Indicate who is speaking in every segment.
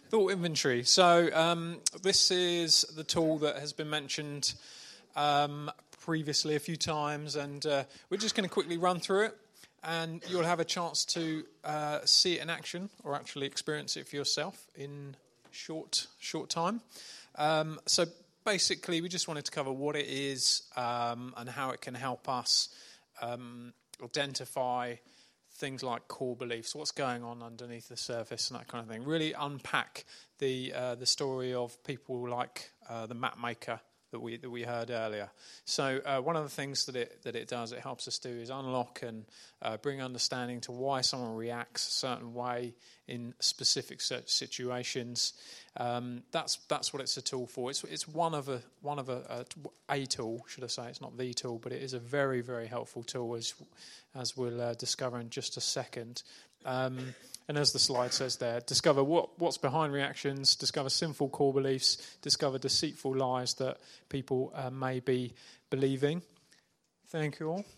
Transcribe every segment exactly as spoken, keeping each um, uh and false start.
Speaker 1: Thought inventory. So um, this is the tool that has been mentioned um, previously a few times, and uh, we're just going to quickly run through it, and you'll have a chance to uh, see it in action or actually experience it for yourself in short short time. Um, so basically, we just wanted to cover what it is um, and how it can help us um, identify things like core beliefs, what's going on underneath the surface and that kind of thing. Really unpack the uh, the story of people like uh, the map maker that we that we heard earlier. So uh, one of the things that it that it does, it helps us do, is unlock and uh, bring understanding to why someone reacts a certain way in specific situations. Um, that's that's what it's a tool for. It's it's one of a one of a, a a tool, should I say? It's not the tool, but it is a very very helpful tool, as as we'll uh, discover in just a second. Um, and as the slide says there, discover what, what's behind reactions, discover sinful core beliefs, discover deceitful lies that people uh, may be believing. Thank you all.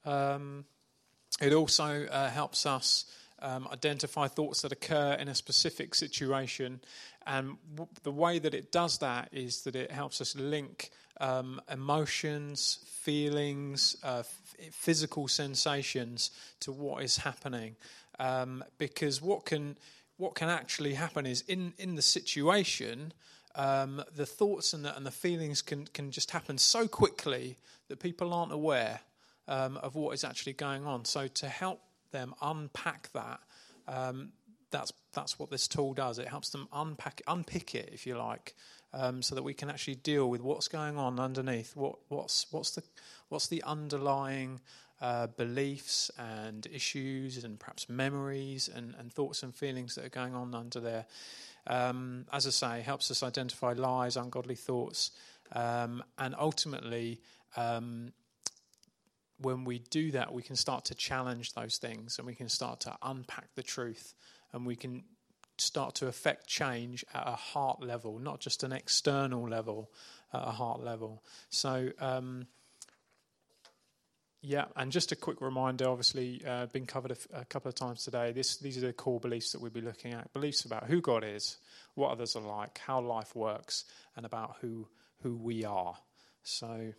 Speaker 1: Um, it also uh, helps us um, identify thoughts that occur in a specific situation. And w- the way that it does that is that it helps us link um, emotions, feelings, uh, f- physical sensations to what is happening. Um, because what can what can actually happen is in, in the situation, um, the thoughts and the, and the feelings can, can just happen so quickly that people aren't aware um, of what is actually going on. So to help them unpack that, um, that's that's what this tool does. It helps them unpack unpick it, if you like, um, so that we can actually deal with what's going on underneath. What what's what's the what's the underlying Uh, beliefs and issues and perhaps memories and, and thoughts and feelings that are going on under there. Um, as I say, helps us identify lies, ungodly thoughts, um, and ultimately, um, when we do that, we can start to challenge those things and we can start to unpack the truth, and we can start to affect change at a heart level, not just an external level, at a heart level. So, um, Yeah, and just a quick reminder, obviously, uh, been covered a, f- a couple of times today. This, these are the core beliefs that we'll be looking at. Beliefs about who God is, what others are like, how life works, and about who who we are. So, I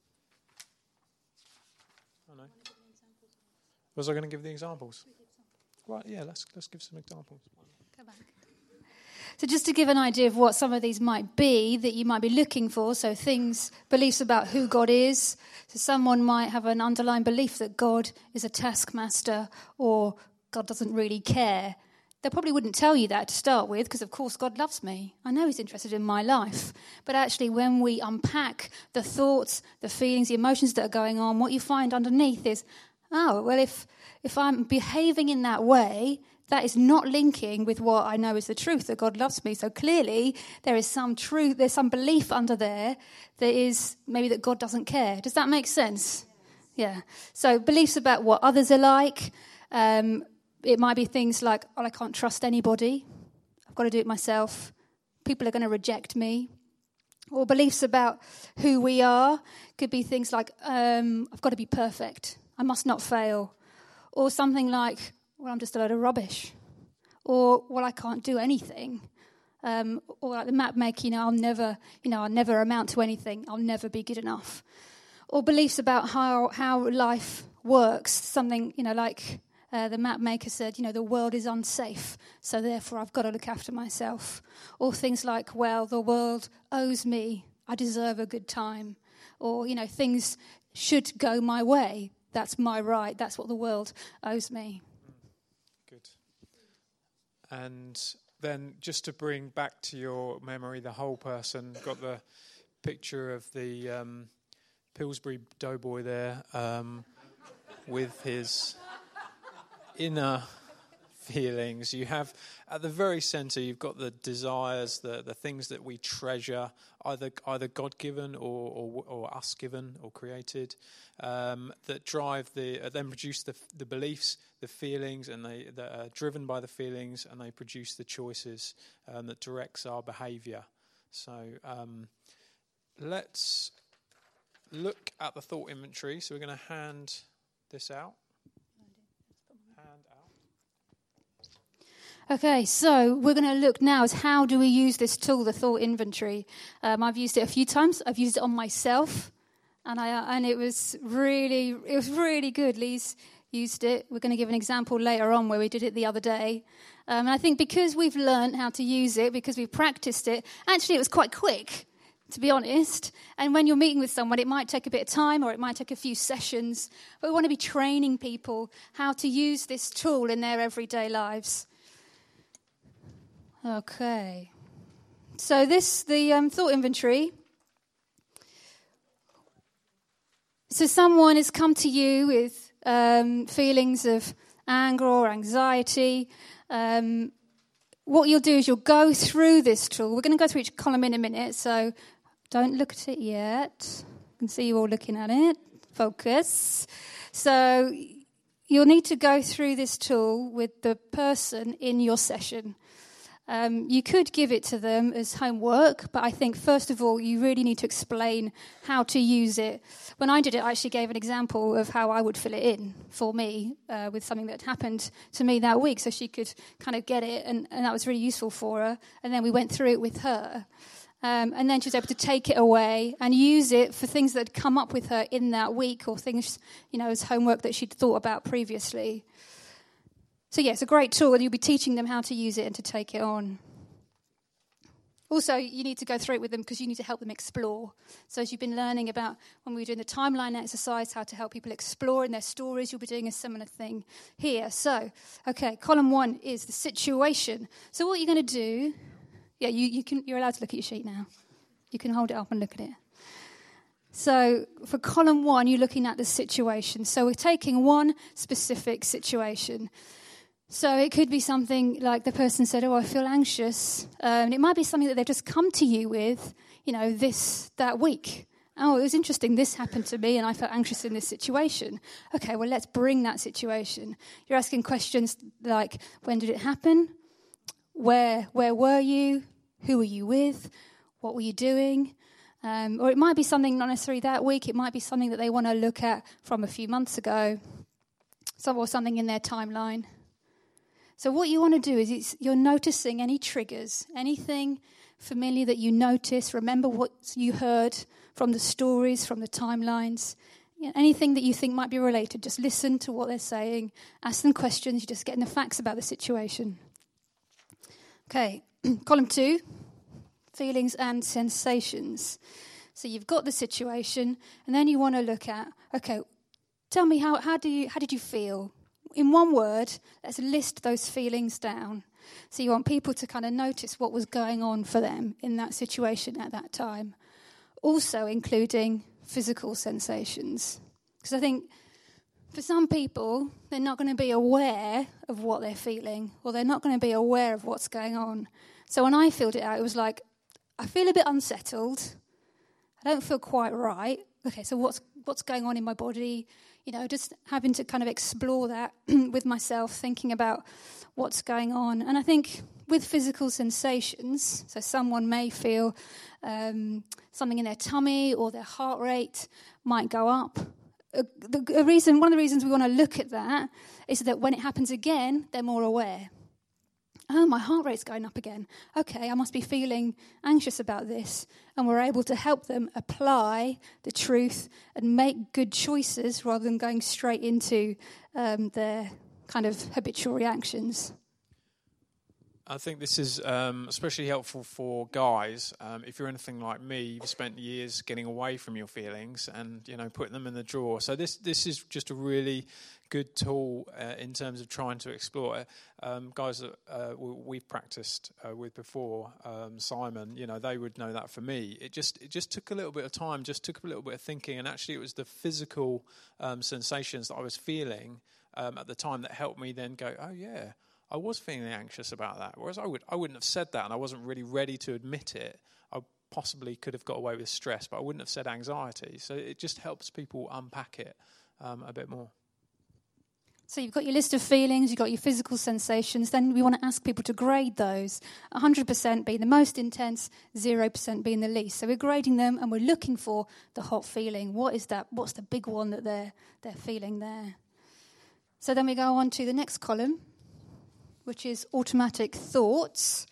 Speaker 1: don't know. Was I going to give the examples? Right, yeah, let's let's give some examples.
Speaker 2: Go back. So just to give an idea of what some of these might be that you might be looking for, so things, beliefs about who God is. So someone might have an underlying belief that God is a taskmaster or God doesn't really care. They probably wouldn't tell you that to start with because, of course, God loves me. I know he's interested in my life. But actually, when we unpack the thoughts, the feelings, the emotions that are going on, what you find underneath is, oh, well, if if I'm behaving in that way, that is not linking with what I know is the truth, that God loves me. So clearly there is some truth, there's some belief under there that is maybe that God doesn't care. Does that make sense? Yeah. So beliefs about what others are like. Um, it might be things like, oh, I can't trust anybody. I've got to do it myself. People are going to reject me. Or beliefs about who we are. Could be things like, um, I've got to be perfect. I must not fail. Or something like, well, I'm just a load of rubbish. Or, well, I can't do anything. Um, or like the map maker, you know, I'll never, you know, I'll never amount to anything. I'll never be good enough. Or beliefs about how, how life works. Something, you know, like uh, the map maker said, you know, the world is unsafe, so therefore I've got to look after myself. Or things like, well, the world owes me. I deserve a good time. Or, you know, things should go my way. That's my right. That's what the world owes me.
Speaker 1: Good. And then just to bring back to your memory the whole person, got the picture of the um, Pillsbury Doughboy there um, with his inner feelings. You have, at the very centre, you've got the desires, the, the things that we treasure, either either God-given or, or, or us-given or created, um, that drive the, uh, then produce the the beliefs, the feelings, and they that are driven by the feelings, and they produce the choices um, that directs our behaviour. So um, let's look at the thought inventory. So we're going to hand this out. Hand out.
Speaker 2: Okay, so we're going to look now at how do we use this tool, the thought inventory. Um, I've used it a few times. I've used it on myself, and I and it was really it was really good. Lee's used it. We're going to give an example later on where we did it the other day. Um, and I think because we've learned how to use it, because we've practiced it, actually it was quite quick, to be honest. And when you're meeting with someone, it might take a bit of time or it might take a few sessions. But we want to be training people how to use this tool in their everyday lives. Okay. So this, the um, thought inventory. So someone has come to you with um, feelings of anger or anxiety. Um, what you'll do is you'll go through this tool. We're going to go through each column in a minute, so don't look at it yet. I can see you all looking at it. Focus. So you'll need to go through this tool with the person in your session. Um, you could give it to them as homework, but I think, first of all, you really need to explain how to use it. When I did it, I actually gave an example of how I would fill it in for me uh, with something that happened to me that week, so she could kind of get it, and, and that was really useful for her. And then we went through it with her. Um, and then she was able to take it away and use it for things that had come up with her in that week or things, you know, as homework that she'd thought about previously. So, yeah, it's a great tool, and you'll be teaching them how to use it and to take it on. Also, you need to go through it with them because you need to help them explore. So as you've been learning about when we were doing the timeline exercise, how to help people explore in their stories, you'll be doing a similar thing here. So, okay, column one is the situation. So what you're going to do, yeah, you, you can, you're allowed to look at your sheet now. You can hold it up and look at it. So for column one, you're looking at the situation. So we're taking one specific situation. So it could be something like the person said, oh, I feel anxious. Um, and it might be something that they've just come to you with, you know, this, that week. Oh, it was interesting. This happened to me and I felt anxious in this situation. Okay, well, let's bring that situation. You're asking questions like, when did it happen? Where, where were you? Who were you with? What were you doing? Um, or it might be something not necessarily that week. It might be something that they want to look at from a few months ago. Some, or something in their timeline. So what you want to do is it's, you're noticing any triggers, anything familiar that you notice. Remember what you heard from the stories, from the timelines. You know, anything that you think might be related, just listen to what they're saying. Ask them questions. You're just getting the facts about the situation. Okay, column two, feelings and sensations. So you've got the situation, and then you want to look at, okay, tell me how, how do you how did you feel? In one word, let's list those feelings down. So you want people to kind of notice what was going on for them in that situation at that time. Also including physical sensations. Because I think for some people, they're not going to be aware of what they're feeling, or they're not going to be aware of what's going on. So when I filled it out, it was like, I feel a bit unsettled. I don't feel quite right. Okay, so what's what's going on in my body? You know, just having to kind of explore that with myself, thinking about what's going on. And I think with physical sensations, so someone may feel um, something in their tummy or their heart rate might go up. A, the, a reason, one of the reasons we want to look at that is that when it happens again, they're more aware. Oh, my heart rate's going up again. Okay, I must be feeling anxious about this. And we're able to help them apply the truth and make good choices rather than going straight into um, their kind of habitual reactions.
Speaker 1: I think this is um, especially helpful for guys. Um, if you're anything like me, you've spent years getting away from your feelings and, you know, putting them in the drawer. So this this is just a really good tool uh, in terms of trying to explore it. Um, guys that uh, we've practiced uh, with before, um, Simon, you know, they would know that for me. It just it just took a little bit of time, just took a little bit of thinking, and actually it was the physical um, sensations that I was feeling um, at the time that helped me then go, oh yeah, I was feeling anxious about that, whereas I would I wouldn't have said that, and I wasn't really ready to admit it. I possibly could have got away with stress, but I wouldn't have said anxiety. So it just helps people unpack it um, a bit more.
Speaker 2: So you've got your list of feelings, you've got your physical sensations, then we want to ask people to grade those. one hundred percent being the most intense, zero percent being the least. So we're grading them and we're looking for the hot feeling. What is that? What's the big one that they're they're feeling there? So then we go on to the next column. which is automatic thoughts.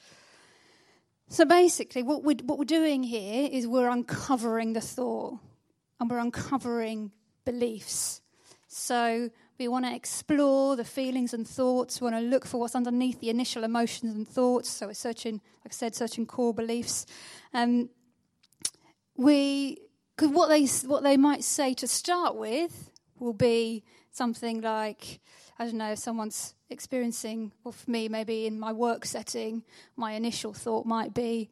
Speaker 2: So basically, what we're, what we're doing here is we're uncovering the thought, and we're uncovering beliefs. So we want to explore the feelings and thoughts. We want to look for what's underneath the initial emotions and thoughts. So we're searching, like I said, searching core beliefs. Um, we, cause what they what they might say to start with will be something like, I don't know, if someone's experiencing, or for me, maybe in my work setting, my initial thought might be,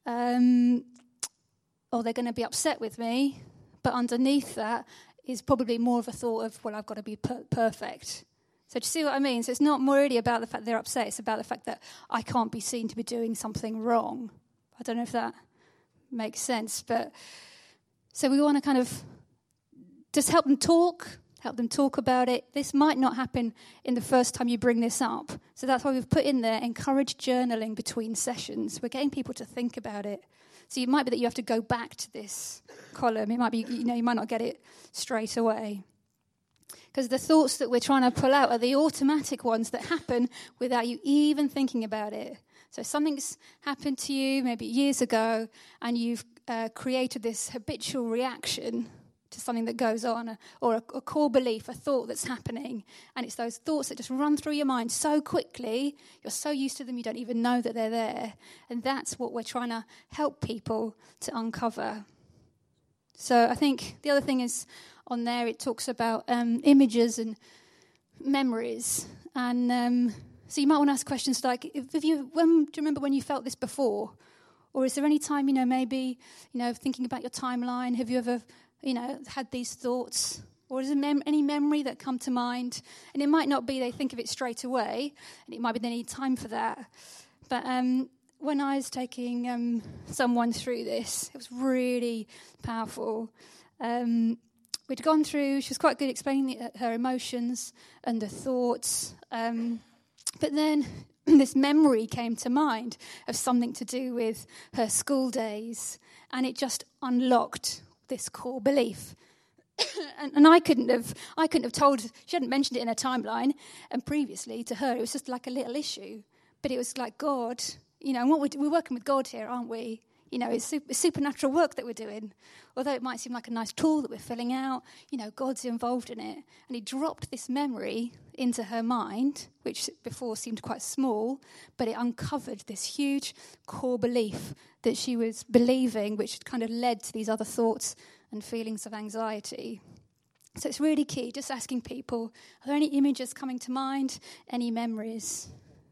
Speaker 2: um, oh, they're going to be upset with me. But underneath that is probably more of a thought of, well, I've got to be per- perfect. So do you see what I mean? So it's not really about the fact they're upset. It's about the fact that I can't be seen to be doing something wrong. I don't know if that makes sense. But so we want to kind of just help them talk, help them talk about it. This might not happen in the first time you bring this up. So that's why we've put in there, encourage journaling between sessions. We're getting people to think about it. So it might be that you have to go back to this column. It might be, you know, you might not get it straight away. Because the thoughts that we're trying to pull out are the automatic ones that happen without you even thinking about it. So something's happened to you maybe years ago, and you've uh, created this habitual reaction to something that goes on, or a, a core belief, a thought that's happening. And it's those thoughts that just run through your mind so quickly, you're so used to them, you don't even know that they're there. And that's what we're trying to help people to uncover. So I think the other thing is, on there it talks about um, images and memories. And um, so you might want to ask questions like, if, if you, when, do you remember when you felt this before? Or is there any time, you know, maybe, you know, thinking about your timeline, have you ever, you know, had these thoughts? Or is there mem- any memory that come to mind? And it might not be they think of it straight away, and it might be they need time for that. But um, when I was taking um, someone through this, it was really powerful. Um, we'd gone through, she was quite good at explaining the, her emotions and the thoughts. Um, but then this memory came to mind of something to do with her school days, and it just unlocked this core belief. and, and I couldn't have I couldn't have told, she hadn't mentioned it in her timeline, and previously to her it was just like a little issue. But it was like God, you know, and what we're, we're working with God here, aren't we? You know, it's super, supernatural work that we're doing. Although it might seem like a nice tool that we're filling out, you know, God's involved in it. And he dropped this memory into her mind, which before seemed quite small, but it uncovered this huge core belief that she was believing, which had kind of led to these other thoughts and feelings of anxiety. So it's really key, just asking people, are there any images coming to mind? Any memories?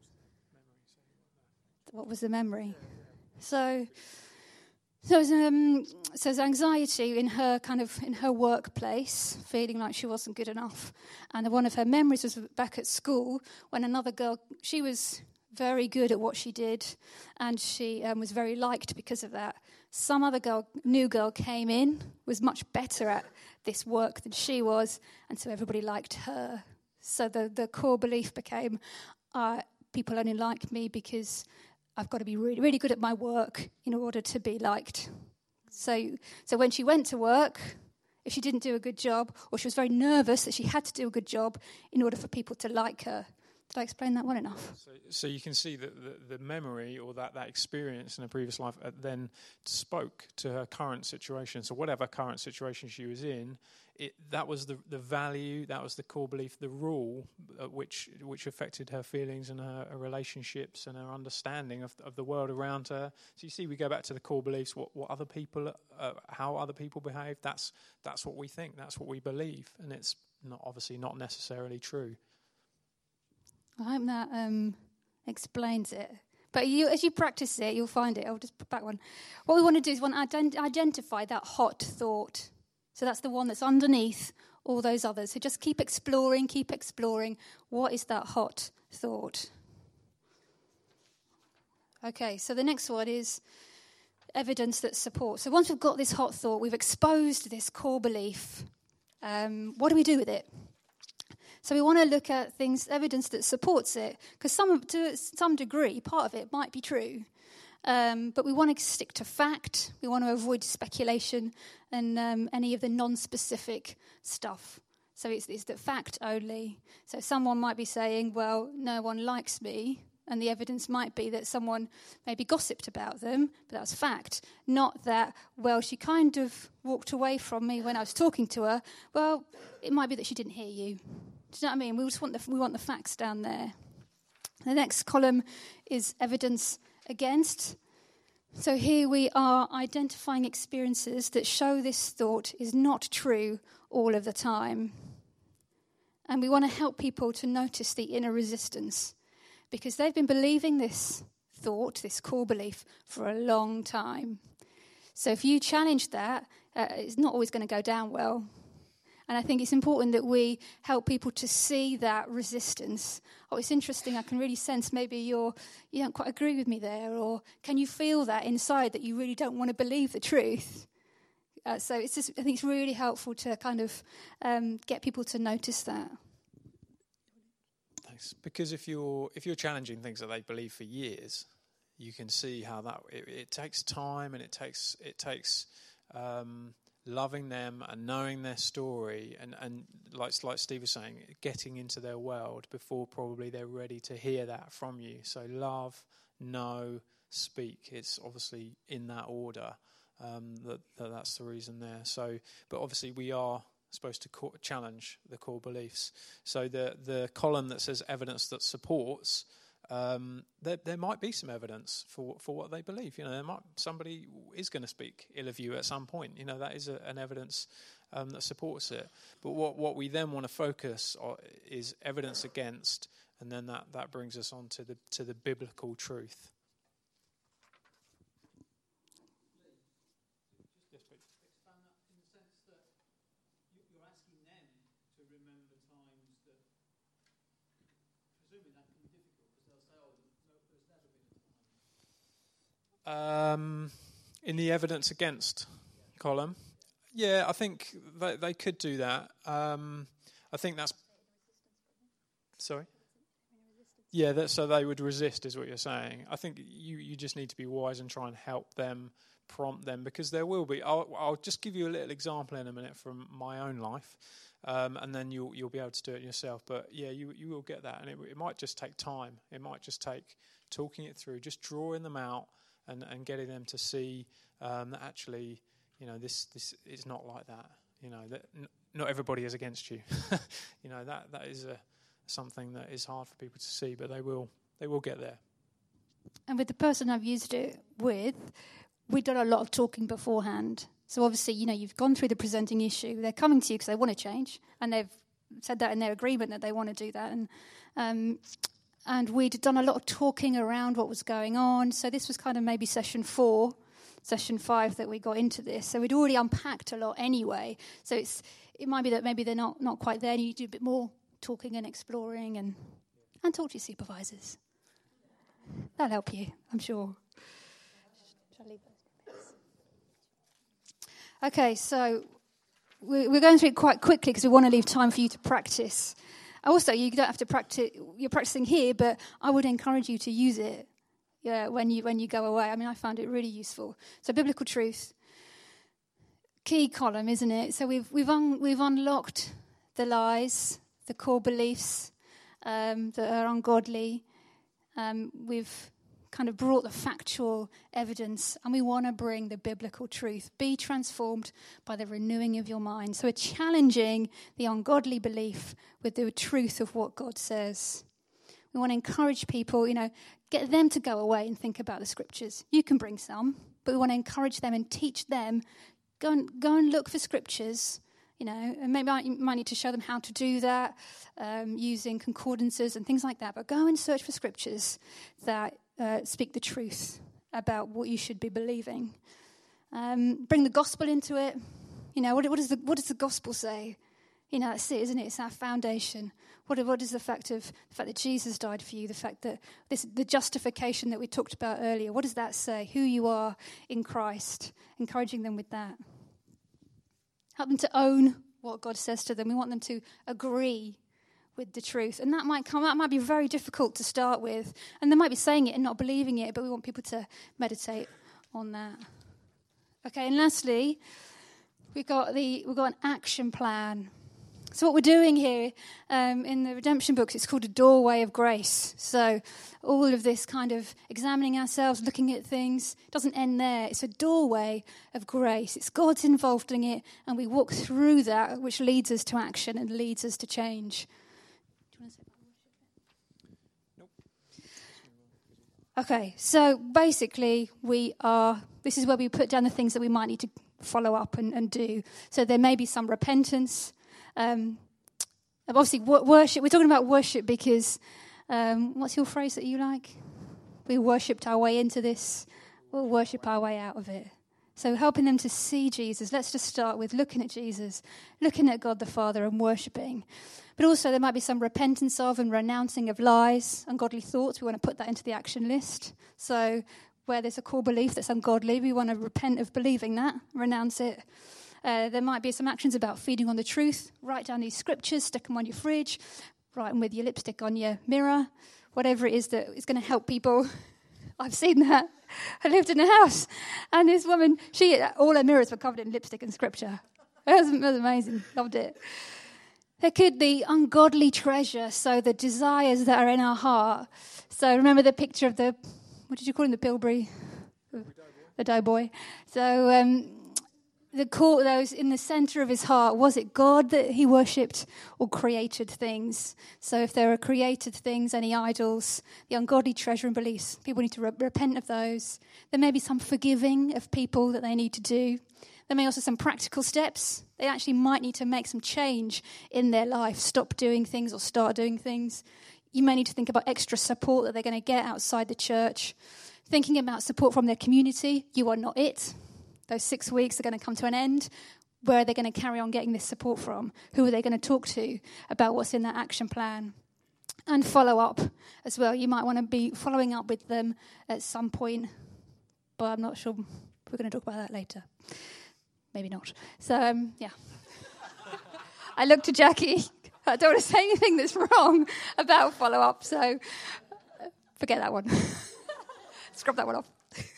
Speaker 2: What was the memory? So... So, um, so there's anxiety in her kind of in her workplace, feeling like she wasn't good enough. And one of her memories was back at school when another girl, she was very good at what she did, and she um, was very liked because of that. Some other girl, new girl came in, was much better at this work than she was, and so everybody liked her. So the, the core belief became, uh, people only like me because I've got to be really, really good at my work in order to be liked. So, so when she went to work, if she didn't do a good job, or she was very nervous that she had to do a good job in order for people to like her. Did I explain that well enough?
Speaker 1: So, so you can see that the, the memory or that, that experience in a previous life uh, then spoke to her current situation. So whatever current situation she was in, it, that was the, the value, that was the core belief, the rule uh, which which affected her feelings and her, her relationships and her understanding of, of the world around her. So you see, we go back to the core beliefs, what, what other people, uh, how other people behave. That's that's what we think, that's what we believe, and it's not obviously not necessarily true.
Speaker 2: I hope that um, explains it. But you, as you practice it, you'll find it. I'll just put back one. What we want to do is we want to ident- identify that hot thought. So that's the one that's underneath all those others. So just keep exploring, keep exploring. What is that hot thought? Okay, so the next one is evidence that supports. So once we've got this hot thought, we've exposed this core belief. Um, what do we do with it? So we want to look at things, evidence that supports it, because some, to some degree, part of it might be true. Um, but we want to stick to fact. We want to avoid speculation and um, any of the non-specific stuff. So it's, it's the fact only. So someone might be saying, well, no one likes me, and the evidence might be that someone maybe gossiped about them, but that's fact. Not that, well, she kind of walked away from me when I was talking to her. Well, it might be that she didn't hear you. Do you know what I mean? We just want the, we want the facts down there. The next column is evidence against. So here we are identifying experiences that show this thought is not true all of the time. And we want to help people to notice the inner resistance, because they've been believing this thought, this core belief, for a long time. So if you challenge that, uh, it's not always going to go down well. And I think it's important that we help people to see that resistance. Oh, it's interesting, I can really sense maybe you're, you don't quite agree with me there, or can you feel that inside that you really don't want to believe the truth? Uh, so it's just, I think it's really helpful to kind of um, get people to notice that.
Speaker 1: Thanks. Because if you're if you're challenging things that they believe for years, you can see how that it, it takes time, and it takes it takes um, loving them and knowing their story, and, and like like Steve was saying, getting into their world before probably they're ready to hear that from you. So love, know, speak. It's obviously in that order. Um, that, that that's the reason there. So, but obviously we are supposed to co- challenge the core beliefs. So the the column that says evidence that supports, um, there there might be some evidence for for what they believe. You know, there might somebody is going to speak ill of you at some point. You know, that is a, an evidence um, that supports it. But what what we then want to focus on is evidence against, and then that that brings us on to the to the biblical truth. Um, in the evidence against column, yeah, I think they, they could do that. Um, I think that's sorry. Yeah, that, so they would resist, is what you're saying. I think you, you just need to be wise and try and help them, prompt them, because there will be. I'll, I'll just give you a little example in a minute from my own life, um, and then you'll you'll be able to do it yourself. But yeah, you you will get that, and it, it might just take time. It might just take talking it through, just drawing them out. And, and getting them to see um, that actually, you know, this this is not like that. You know, that n- not everybody is against you. You know, that that is a, something that is hard for people to see, but they will they will get there.
Speaker 2: And with the person I've used it with, we've done a lot of talking beforehand. So obviously, you know, you've gone through the presenting issue. They're coming to you because they want to change, and they've said that in their agreement that they want to do that. And um, And we'd done a lot of talking around what was going on. So this was kind of maybe session four, session five that we got into this. So we'd already unpacked a lot anyway. So it's it might be that maybe they're not, not quite there, and you do a bit more talking and exploring, and, and talk to your supervisors. That'll help you, I'm sure. Shall I leave those? Okay, so we're going through it quite quickly because we want to leave time for you to practice. Also, you don't have to practice. You're practicing here, but I would encourage you to use it. Yeah, when you when you go away. I mean, I found it really useful. So, biblical truth, key column, isn't it? So we've we've un, we've unlocked the lies, the core beliefs um, that are ungodly. Um, we've kind of brought the factual evidence, and we want to bring the biblical truth. Be transformed by the renewing of your mind. So we're challenging the ungodly belief with the truth of what God says. We want to encourage people, you know, get them to go away and think about the scriptures. You can bring some, but we want to encourage them and teach them. Go and, go and look for scriptures, you know, and maybe you might need to show them how to do that um, using concordances and things like that. But go and search for scriptures that Uh, speak the truth about what you should be believing. Um, bring the gospel into it. You know, what, what, does the, what does the gospel say? You know, that's it, isn't it? It's our foundation. What, what is the fact of the fact that Jesus died for you? The fact that this, the justification that we talked about earlier. What does that say? Who you are in Christ. Encouraging them with that. Help them to own what God says to them. We want them to agree with the truth, and that might come that might be very difficult to start with, and they might be saying it and not believing it, but we want people to meditate on that. Okay, and lastly, we got the we've got an action plan. So what we're doing here um, in the redemption books, it's called a doorway of grace. So all of this kind of examining ourselves, looking at things, doesn't end there. It's a doorway of grace. It's God's involved in it, and we walk through that, which leads us to action and leads us to change. Do you want to say that? Nope. Okay, so basically we are, this is where we put down the things that we might need to follow up and, and do. So there may be some repentance. Um, obviously, worship. We're talking about worship because, um, what's your phrase that you like? We worshipped our way into this. We'll worship our way out of it. So helping them to see Jesus. Let's just start with looking at Jesus, looking at God the Father and worshipping. But also there might be some repentance of and renouncing of lies, ungodly thoughts. We want to put that into the action list. So where there's a core belief that's ungodly, we want to repent of believing that, renounce it. Uh, there might be some actions about feeding on the truth. Write down these scriptures, stick them on your fridge, write them with your lipstick on your mirror, whatever it is that is going to help people. I've seen that. I lived in a house, and this woman, she all her mirrors were covered in lipstick and scripture. It was, it was amazing. Loved it. There could be ungodly treasure, so the desires that are in our heart. So remember the picture of the, what did you call him, the Pilbury? The doughboy. So um, the core, those in the centre of his heart, was it God that he worshipped or created things? So if there are created things, any idols, the ungodly treasure and beliefs, people need to re- repent of those. There may be some forgiving of people that they need to do. There may also be some practical steps. They actually might need to make some change in their life, stop doing things or start doing things. You may need to think about extra support that they're going to get outside the church. Thinking about support from their community. You are not it. Those six weeks are going to come to an end. Where are they going to carry on getting this support from? Who are they going to talk to about what's in that action plan? And follow up as well. You might want to be following up with them at some point, but I'm not sure. We're going to talk about that later. Maybe not. So, um, yeah. I look to Jackie. I don't want to say anything that's wrong about follow-up, so forget that one. Scrub that one off.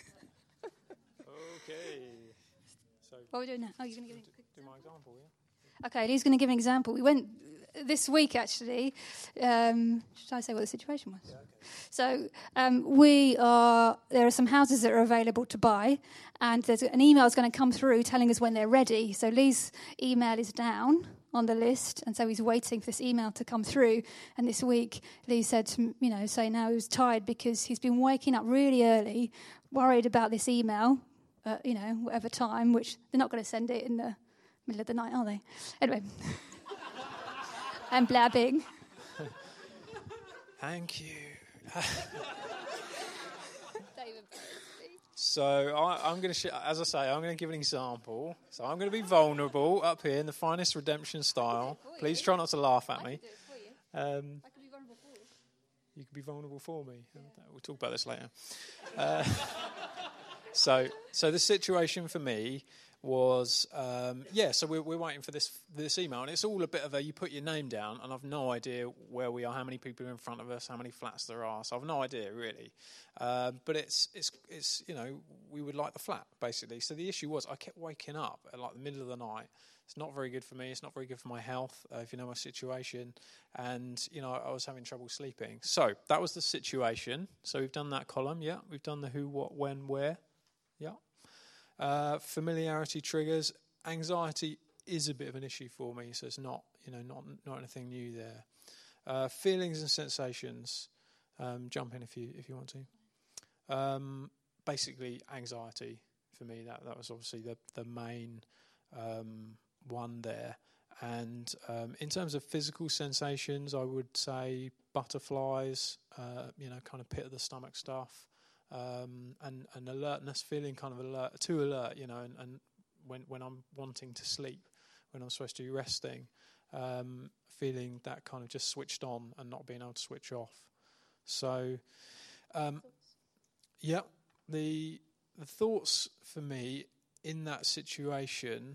Speaker 1: Okay. So
Speaker 2: what are we doing now? Oh, you're going to give me
Speaker 1: do my example, yeah?
Speaker 2: Okay, he's going to give an example. We went this week, actually. Um, should I say what the situation was? Yeah, okay. So um, we are. There are some houses that are available to buy, and there's an email is going to come through telling us when they're ready. So Lee's email is down on the list, and so he's waiting for this email to come through. And this week, Lee said, to, you know, saying now he was tired because he's been waking up really early, worried about this email, uh, you know, whatever time, which they're not going to send it in the middle of the night, are they? Anyway. I'm blabbing.
Speaker 1: Thank you. So I, I'm going to, sh- as I say, I'm going to give an example. So I'm going to be vulnerable up here in the finest redemption style. Please try not to laugh at me. Um,
Speaker 2: I can be vulnerable for you.
Speaker 1: You can be vulnerable for me. Yeah. We'll talk about this later. Uh, so, so the situation for me was, um, yeah, so we're, we're waiting for this this email, and it's all a bit of a, you put your name down, and I've no idea where we are, how many people are in front of us, how many flats there are, so I've no idea, really. Uh, but it's, it's, it's you know, we would like the flat, basically. So the issue was I kept waking up at, like, the middle of the night. It's not very good for me. It's not very good for my health, uh, if you know my situation. And, you know, I was having trouble sleeping. So that was the situation. So we've done that column, yeah. We've done the who, what, when, where, yeah. Uh, familiarity triggers. Anxiety is a bit of an issue for me, so it's not, you know, not not anything new there. Uh, feelings and sensations. Um, jump in if you if you want to. Um, basically, anxiety for me. That that was obviously the the main um, one there. And um, in terms of physical sensations, I would say butterflies. Uh, you know, kind of pit of the stomach stuff. Um, and, and alertness, feeling kind of alert, too alert, you know, and, and when, when I'm wanting to sleep, when I'm supposed to be resting, um, feeling that kind of just switched on and not being able to switch off. So, um, yeah, the the thoughts for me in that situation,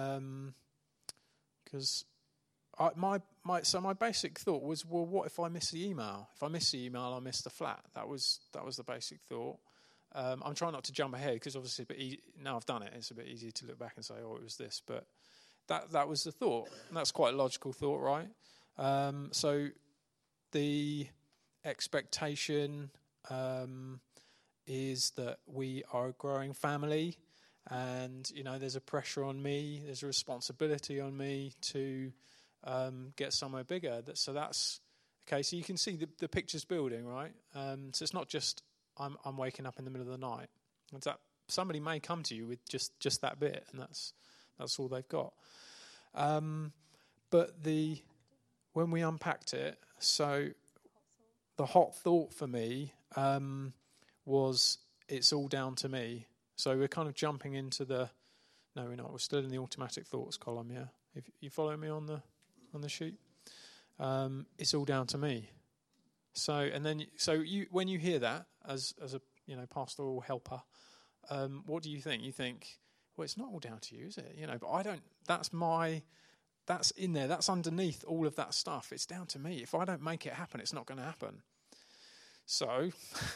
Speaker 1: because I, my my so my basic thought was, well, what if I miss the email? If I miss the email, I miss the flat. That was that was the basic thought. Um, I'm trying not to jump ahead because obviously, but e- now I've done it, it's a bit easier to look back and say, oh, it was this. But that that was the thought. And that's quite a logical thought, right? Um, so the expectation um, is that we are a growing family, and you know, there's a pressure on me, there's a responsibility on me to um, get somewhere bigger. That, so that's okay. So you can see the, the picture's building, right? Um, so it's not just I'm I'm waking up in the middle of the night. It's that somebody may come to you with just, just that bit, and that's that's all they've got. Um, but the when we unpacked it, so the hot thought for me um, was it's all down to me. So we're kind of jumping into the no, we're not. We're still in the automatic thoughts column. Yeah, if you follow me on the on the sheet, um, it's all down to me. So and then so you when you hear that as as a you know pastoral helper, um, what do you think? You think, well, it's not all down to you, is it? You know, but I don't. That's my. That's in there. That's underneath all of that stuff. It's down to me. If I don't make it happen, it's not going to happen. So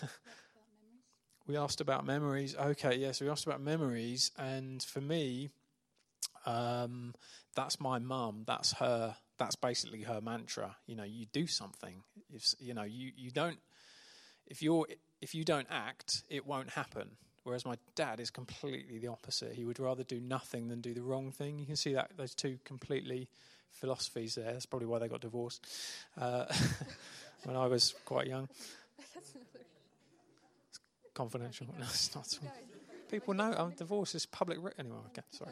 Speaker 1: we asked about memories. Okay, yes, yeah, so we asked about memories, and for me, um, that's my mum. That's her. That's basically her mantra. You know, you do something. If you know, you you don't. If you're if you don't act, it won't happen. Whereas my dad is completely the opposite. He would rather do nothing than do the wrong thing. You can see that those two completely philosophies there. That's probably why they got divorced uh, when I was quite young. It's confidential. No, it's not. People know I'm divorced. It's public. Re- anyway, okay, sorry.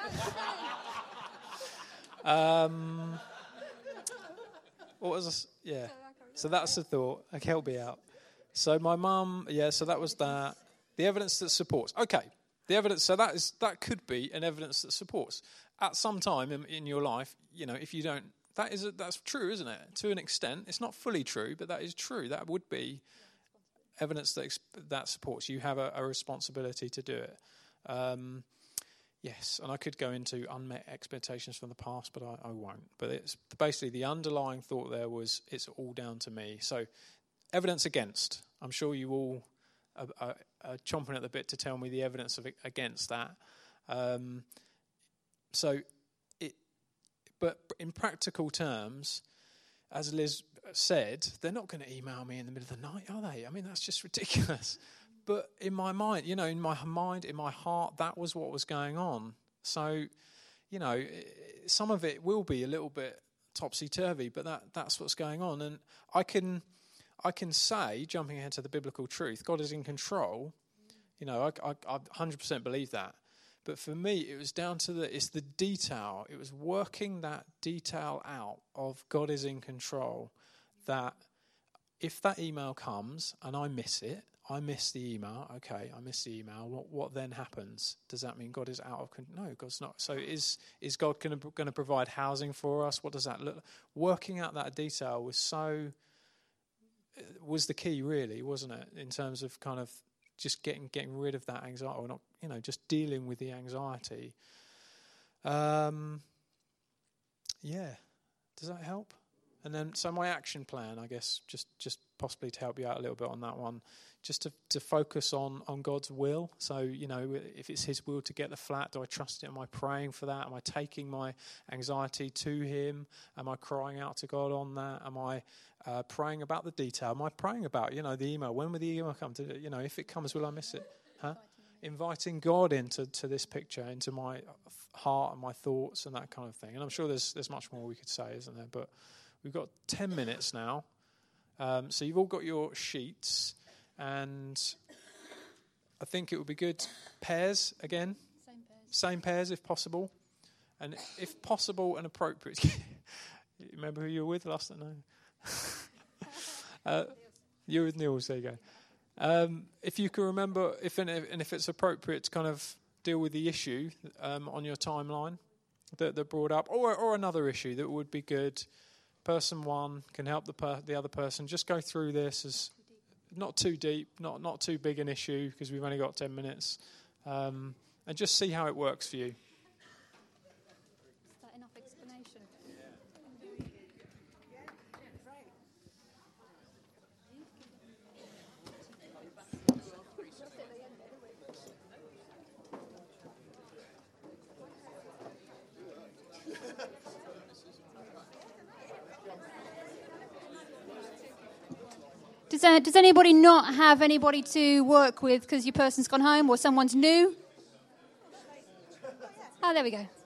Speaker 1: Um, what was this? Yeah. So that's the thought. Okay, help me out. So my mum, yeah. So that was that. The evidence that supports. Okay, the evidence. So that is that could be an evidence that supports. At some time in, in your life, you know, if you don't, that is a, that's true, isn't it? To an extent, it's not fully true, but that is true. That would be evidence that that supports. You have a, a responsibility to do it. Um, yes, and I could go into unmet expectations from the past, but I, I won't. But it's basically the underlying thought there was it's all down to me. So evidence against. I'm sure you all. Uh, uh, uh, chomping at the bit to tell me the evidence of it against that. Um, so, it, but in practical terms, as Liz said, they're not going to email me in the middle of the night, are they? I mean, that's just ridiculous. But in my mind, you know, in my mind, in my heart, that was what was going on. So, you know, some of it will be a little bit topsy-turvy, but that, that's what's going on. And I can... I can say, jumping ahead to the biblical truth, God is in control. You know, I, I, I one hundred percent believe that. But for me, it was down to the, it's the detail. It was working that detail out of God is in control. That if that email comes and I miss it, I miss the email. Okay, I miss the email. What what then happens? Does that mean God is out of control? No, God's not. So is is God going to going to provide housing for us? What does that look like? Working out that detail was so... was the key, really, wasn't it? In terms of kind of just getting getting rid of that anxiety, or not, you know, just dealing with the anxiety. Um, yeah, does that help? And then, so my action plan, I guess, just just possibly to help you out a little bit on that one, just to to focus on on God's will. So, you know, if it's His will to get the flat, do I trust it? Am I praying for that? Am I taking my anxiety to Him? Am I crying out to God on that? Am I uh, praying about the detail? Am I praying about, you know, the email? When will the email come? To, you know, if it comes, will I miss it? Huh? Inviting God into to this picture, into my heart and my thoughts and that kind of thing. And I'm sure there's there's much more we could say, isn't there? But we've got ten minutes now. Um, so you've all got your sheets, and I think it would be good pairs again.
Speaker 2: Same pairs.
Speaker 1: Same pairs if possible. And if possible and appropriate. You remember who you were with last night? No. uh, you were with Niels, there you go. Um, if you can remember, if and, if and if it's appropriate to kind of deal with the issue um, on your timeline that, that brought up, or or another issue that would be good. Person one can help the per- the other person. Just go through this as not too deep, not not too big an issue because we've only got ten minutes, um, and just see how it works for you.
Speaker 2: Is that enough explanation? Does, uh, does anybody not have anybody to work with because your person's gone home or someone's new? Oh, there we go.